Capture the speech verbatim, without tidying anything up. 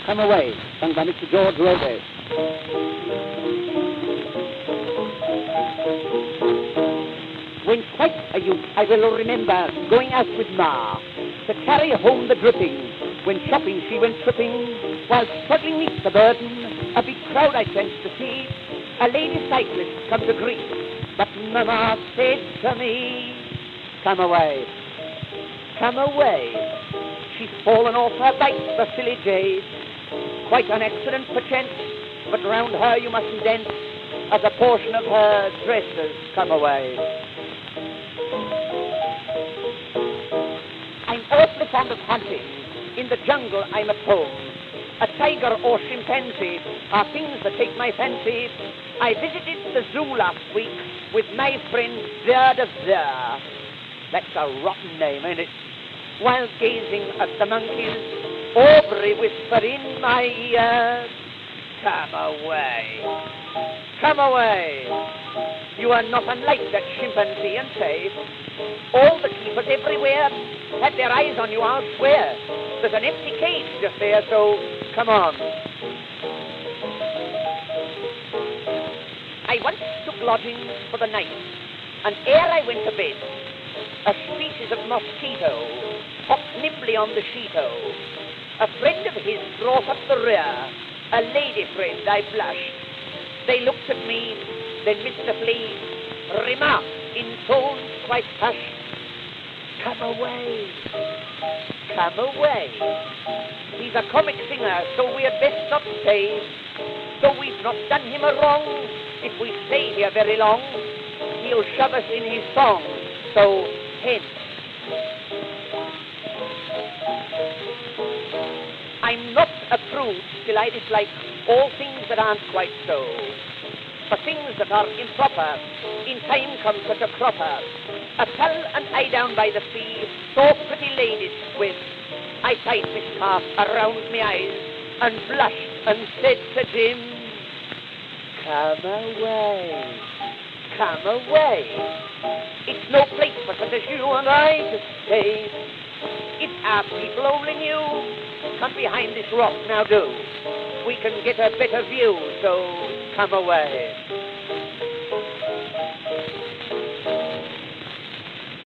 Come Away, sung by Mister George Robey. When quite a youth, I will remember going out with Ma to carry home the dripping. When shopping she went tripping, while struggling neath the burden, a big crowd I chanced to see, a lady cyclist come to greet. But Mama said to me, come away, come away. She's fallen off her bike, the silly jade. Quite an accident perchance, but round her you mustn't dance, as a portion of her dress has come away. I'm awfully fond of hunting. In the jungle I'm at home. A tiger or chimpanzee are things that take my fancy. I visited the zoo last week with my friend Zer de Zer. That's a rotten name, ain't it? While gazing at the monkeys, Aubrey whispered in my ear, come away, come away. You are not unlike that chimpanzee and say, all the keepers everywhere had their eyes on you, I'll swear. There's an empty cage just there, so come on. I once took lodgings for the night, and ere I went to bed, a species of mosquito hopped nimbly on the sheeto. A friend of his brought up the rear, a lady friend, I blushed. They looked at me, then Mister Flea remarked in tones quite hushed, come away, come away. He's a comic singer, so we had best not stay. Though we've not done him a wrong, if we stay here very long, he'll shove us in his song, so hence. I'm not a prude, still I dislike all things that aren't quite so. For things that are improper, in time comes such a cropper. A pal and I down by the sea, saw pretty ladies swim. I tied my scarf around my eyes, and blushed and said to Jim, come away, come away. It's no place for such as you and I to stay. If our people only knew, come behind this rock now do. We can get a better view, so come away.